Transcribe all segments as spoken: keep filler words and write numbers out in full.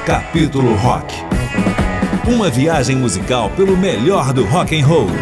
Capítulo Rock. Uma viagem musical pelo melhor do rock and roll.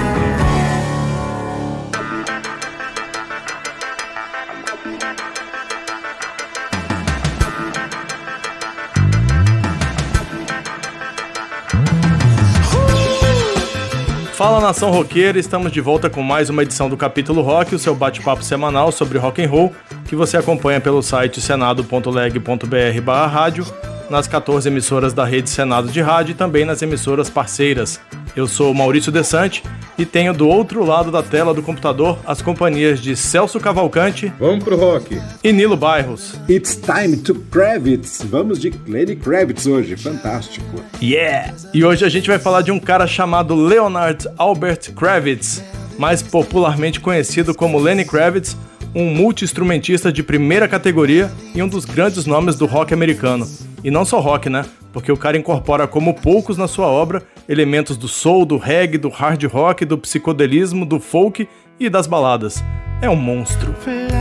Fala, nação roqueira, estamos de volta com mais uma edição do Capítulo Rock, o seu bate-papo semanal sobre rock and roll, que você acompanha pelo site senado ponto leg ponto br barra rádio, nas quatorze emissoras da rede Senado de Rádio e também nas emissoras parceiras. Eu sou Maurício Desante e tenho do outro lado da tela do computador as companhias de Celso Cavalcante. Vamos pro rock. E Nilo Bairros. It's time to Kravitz. Vamos de Lenny Kravitz hoje. Fantástico. Yeah! E hoje a gente vai falar de um cara chamado Leonard Albert Kravitz, mais popularmente conhecido como Lenny Kravitz, um multi-instrumentista de primeira categoria e um dos grandes nomes do rock americano. E não só rock, né? Porque o cara incorpora como poucos na sua obra elementos do soul, do reggae, do hard rock, do psicodelismo, do folk e das baladas. É um monstro.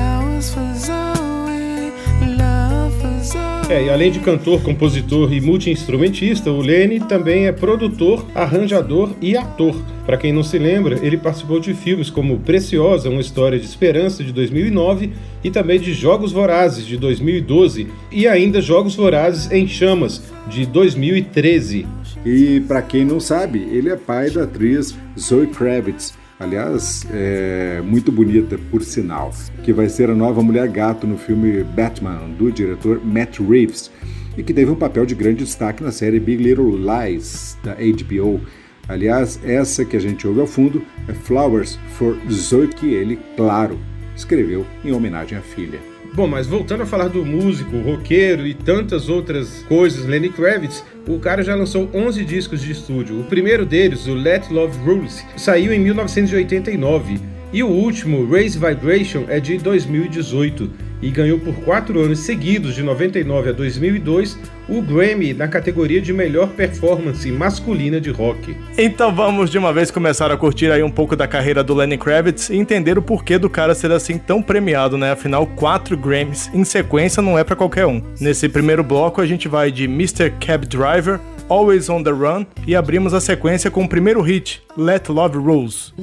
É, e além de cantor, compositor e multi-instrumentista, o Lenny também é produtor, arranjador e ator. Para quem não se lembra, ele participou de filmes como Preciosa, Uma História de Esperança, de dois mil e nove, e também de Jogos Vorazes, de dois mil e doze, e ainda Jogos Vorazes em Chamas, de dois mil e treze. E para quem não sabe, ele é pai da atriz Zoe Kravitz, aliás, é muito bonita, por sinal, que vai ser a nova Mulher Gato no filme Batman, do diretor Matt Reeves, e que teve um papel de grande destaque na série Big Little Lies, da H B O. Aliás, essa que a gente ouve ao fundo é Flowers for Zoe, que ele, claro, escreveu em homenagem à filha. Bom, mas voltando a falar do músico, roqueiro e tantas outras coisas, Lenny Kravitz, o cara já lançou onze discos de estúdio. O primeiro deles, o Let Love Rule, saiu em mil novecentos e oitenta e nove. E o último, Raise Vibration, é de dois mil e dezoito e ganhou por quatro anos seguidos, de noventa e nove a dois mil e dois, o Grammy na categoria de melhor performance masculina de rock. Então vamos de uma vez começar a curtir aí um pouco da carreira do Lenny Kravitz e entender o porquê do cara ser assim tão premiado, né? Afinal, quatro Grammys em sequência não é pra qualquer um. Nesse primeiro bloco a gente vai de mister Cab Driver, Always on the Run e abrimos a sequência com o primeiro hit, Let Love Rules.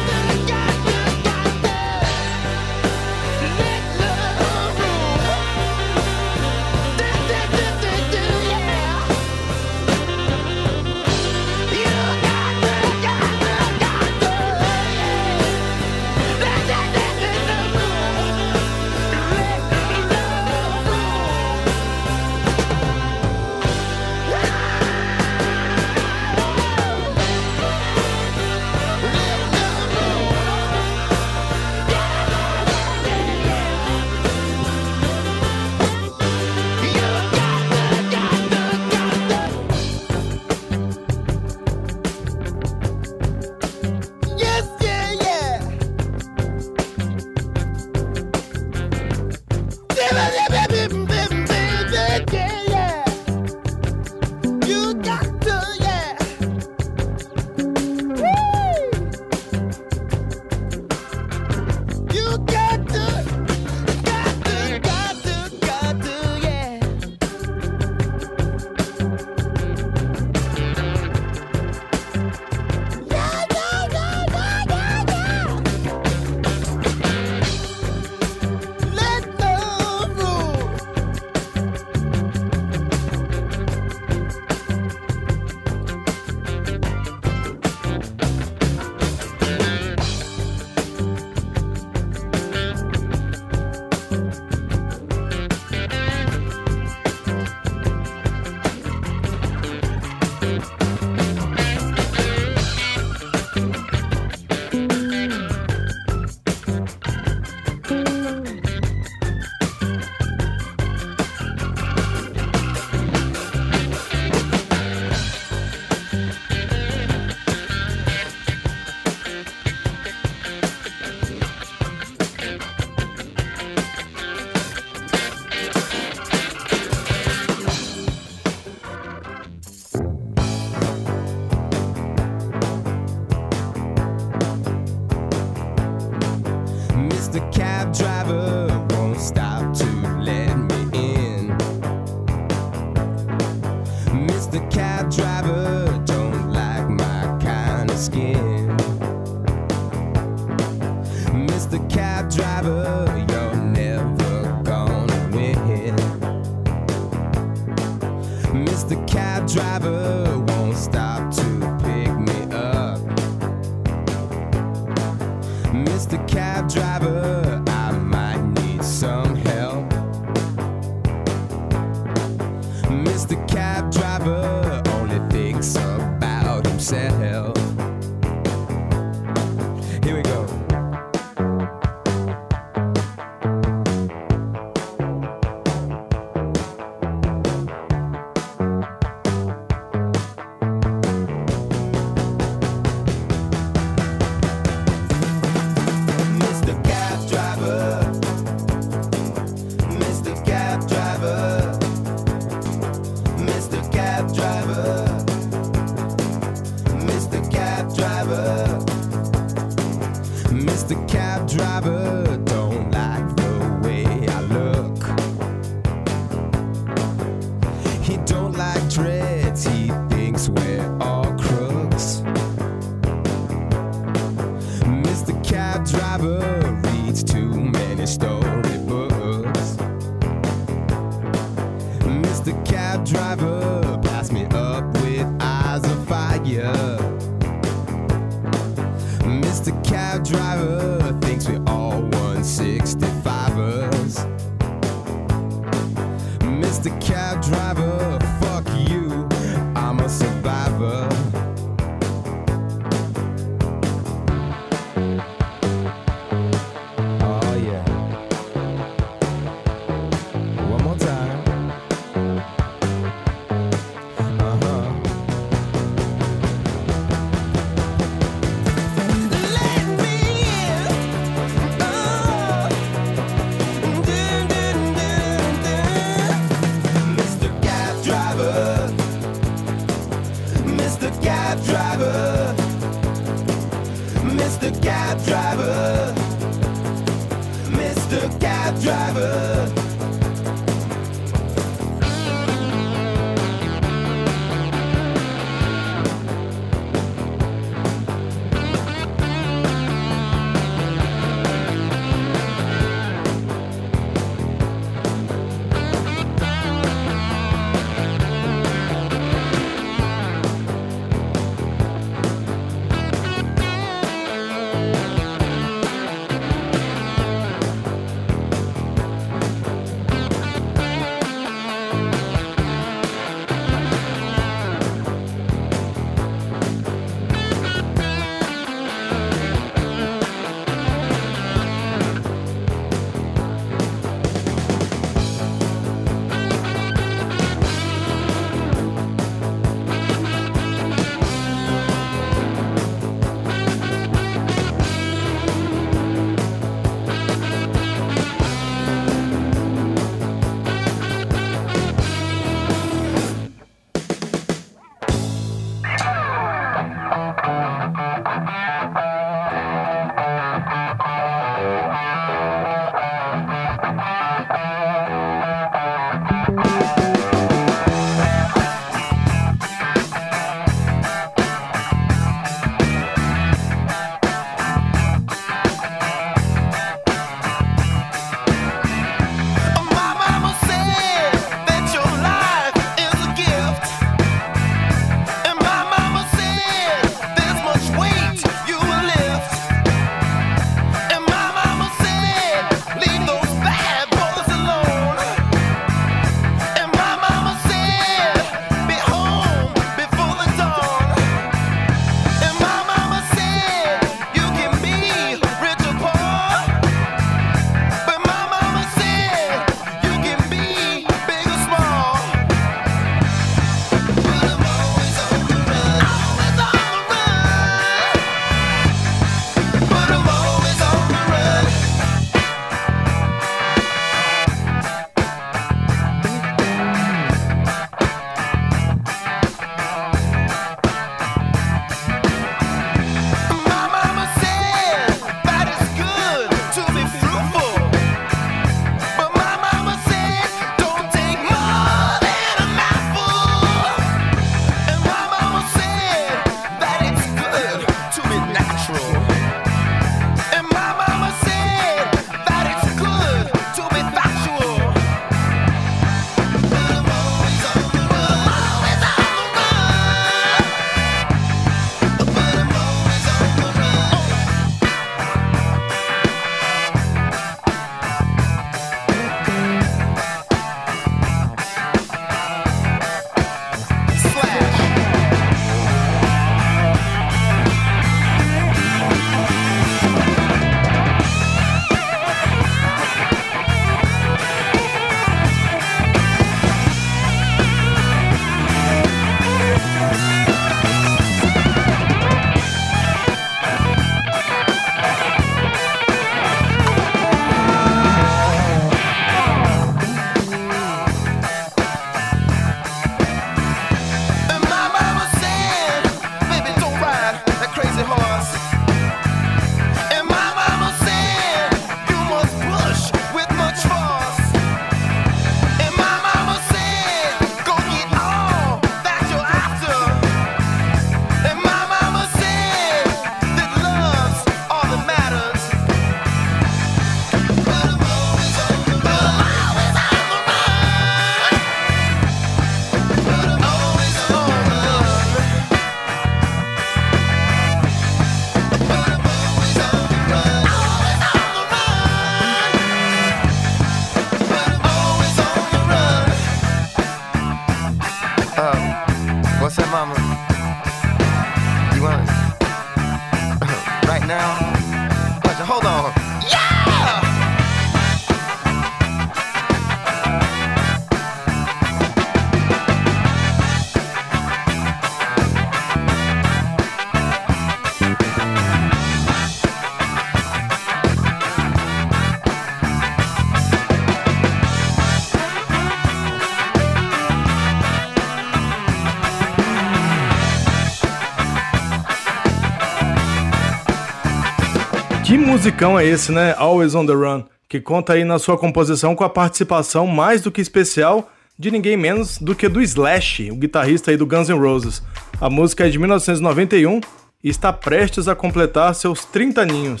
musicão é esse, né? Always on the Run, que conta aí na sua composição com a participação mais do que especial de ninguém menos do que do Slash, o guitarrista aí do Guns N' Roses. A música é de mil novecentos e noventa e um e está prestes a completar seus trinta aninhos.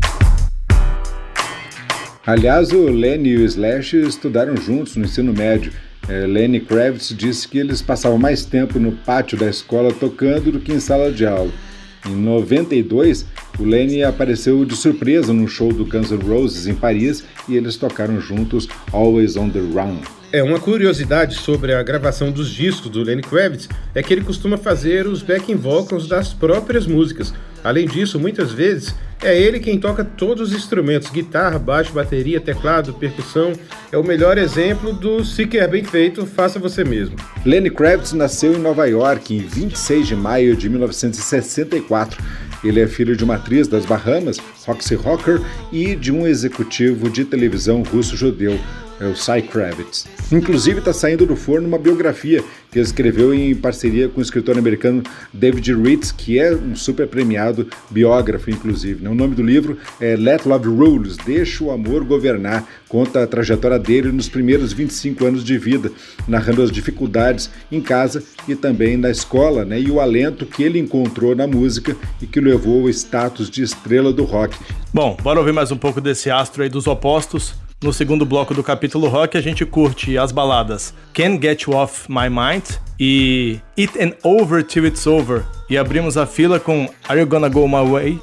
Aliás, o Lenny e o Slash estudaram juntos no ensino médio. É, Lenny Kravitz disse que eles passavam mais tempo no pátio da escola tocando do que em sala de aula. Em noventa e dois, o Lenny apareceu de surpresa no show do Guns N' Roses em Paris e eles tocaram juntos Always on the Run. É, uma curiosidade sobre a gravação dos discos do Lenny Kravitz é que ele costuma fazer os backing vocals das próprias músicas. Além disso, muitas vezes é ele quem toca todos os instrumentos, guitarra, baixo, bateria, teclado, percussão. É o melhor exemplo do se quer bem feito, faça você mesmo. Lenny Kravitz nasceu em Nova York em vinte e seis de maio de mil novecentos e sessenta e quatro. Ele é filho de uma atriz das Bahamas, Roxy Rocker, e de um executivo de televisão russo-judeu, é o Cy Kravitz. Inclusive está saindo do forno uma biografia que ele escreveu em parceria com o escritor americano David Ritz, que é um super premiado biógrafo, inclusive. O nome do livro é Let Love Rules, Deixa o Amor Governar, conta a trajetória dele nos primeiros vinte e cinco anos de vida, narrando as dificuldades em casa e também na escola, né, e o alento que ele encontrou na música e que levou ao status de estrela do rock. Bom, bora ouvir mais um pouco desse astro aí dos opostos. No segundo bloco do capítulo rock, a gente curte as baladas Can't Get You Off My Mind e It Ain't Over Till It's Over. E abrimos a fila com Are You Gonna Go My Way?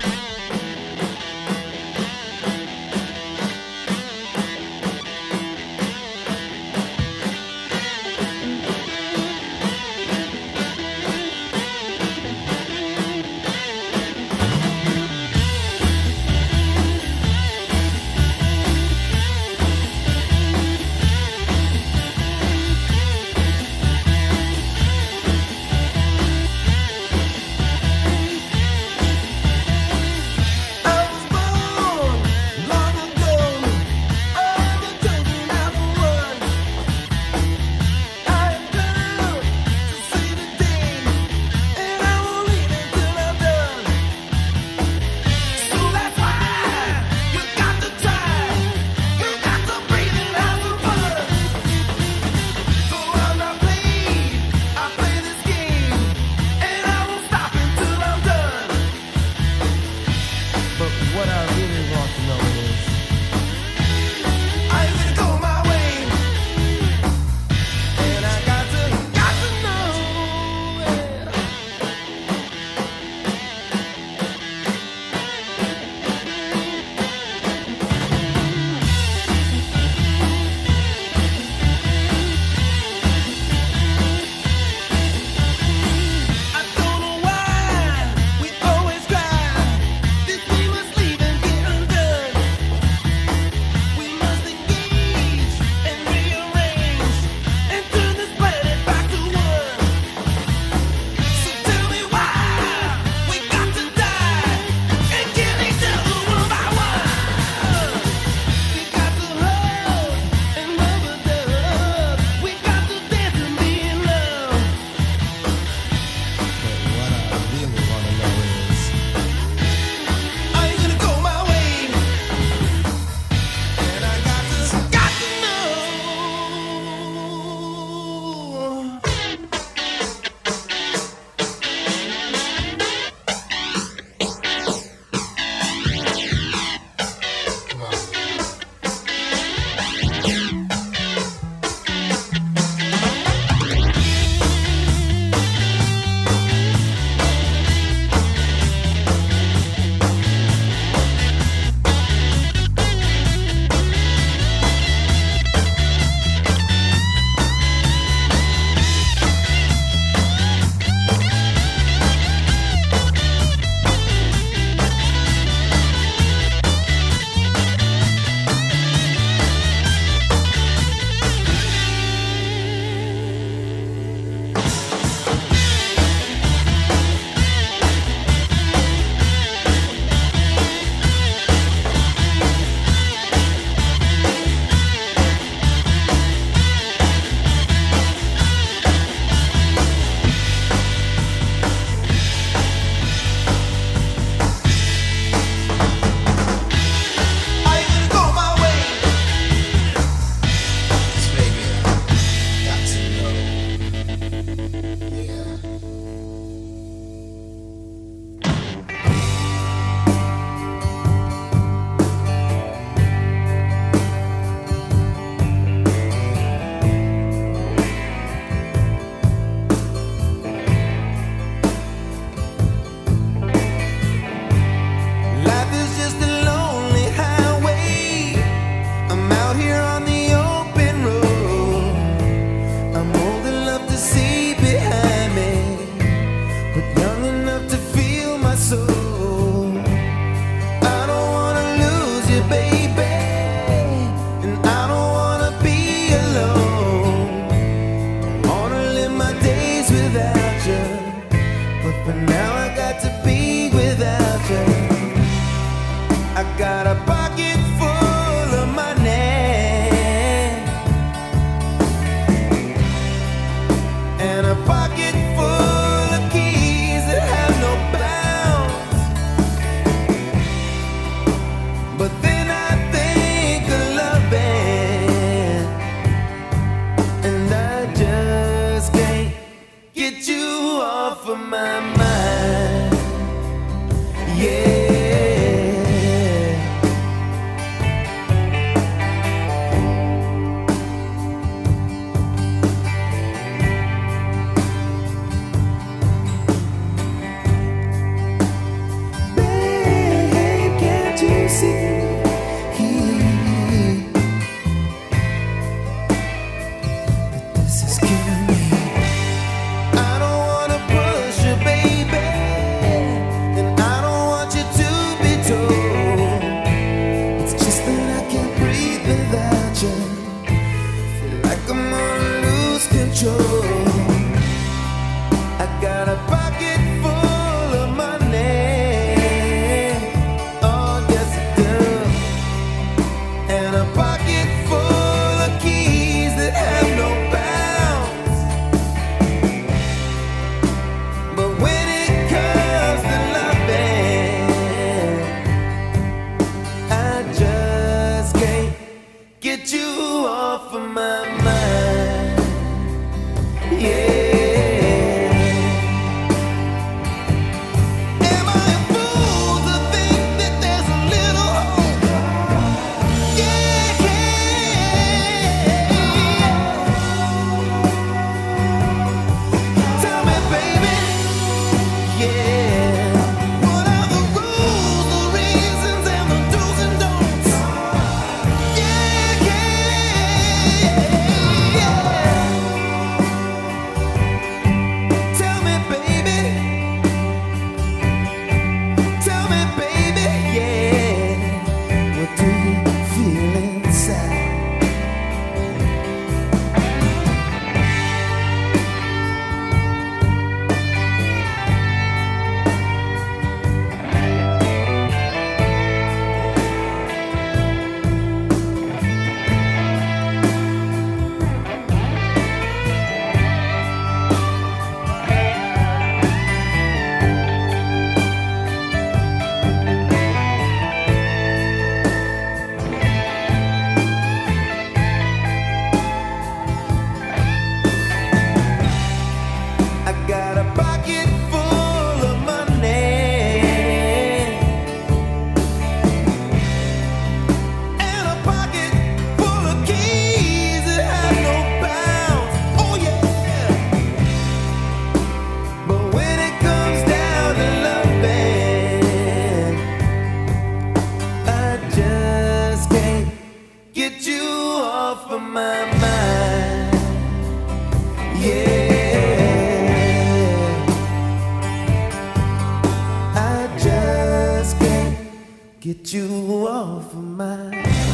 Get you off of my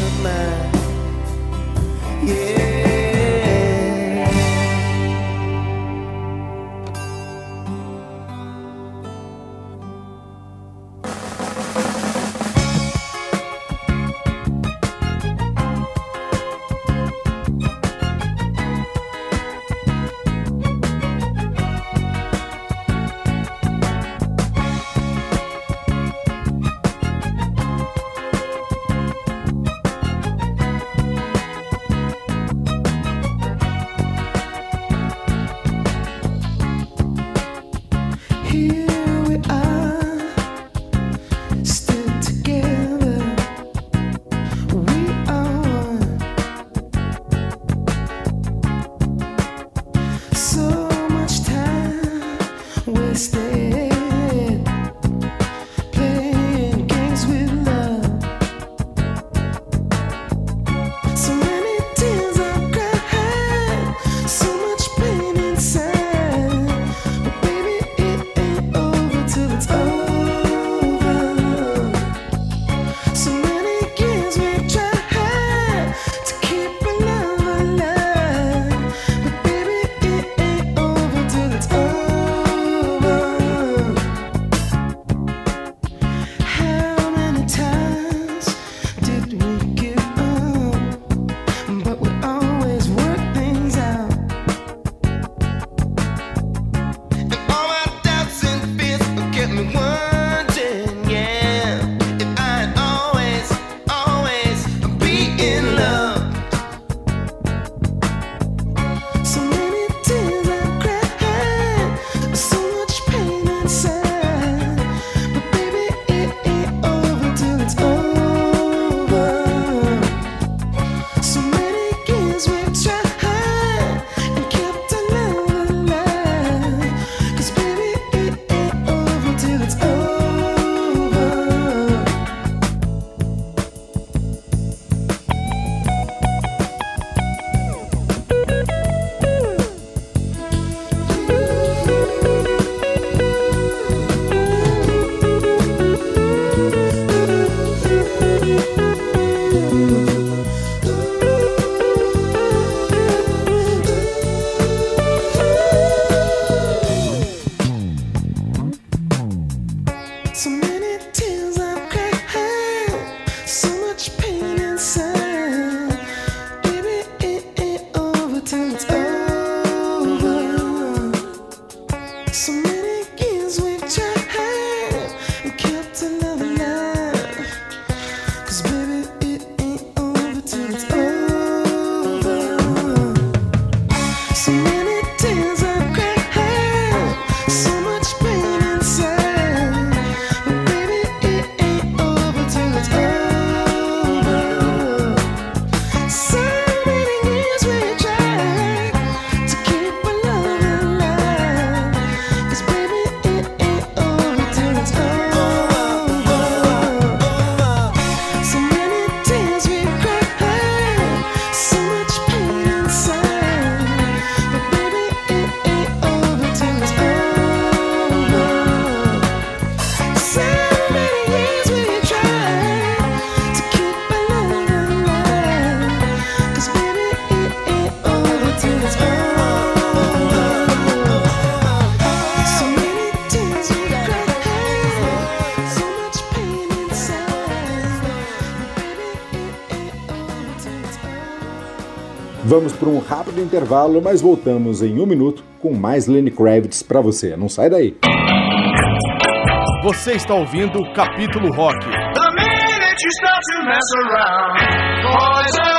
mind. Yeah. Vamos para um rápido intervalo, mas voltamos em um minuto com mais Lenny Kravitz para você. Não sai daí. Você está ouvindo o Capítulo Rock. The minute you start to mess around, poison.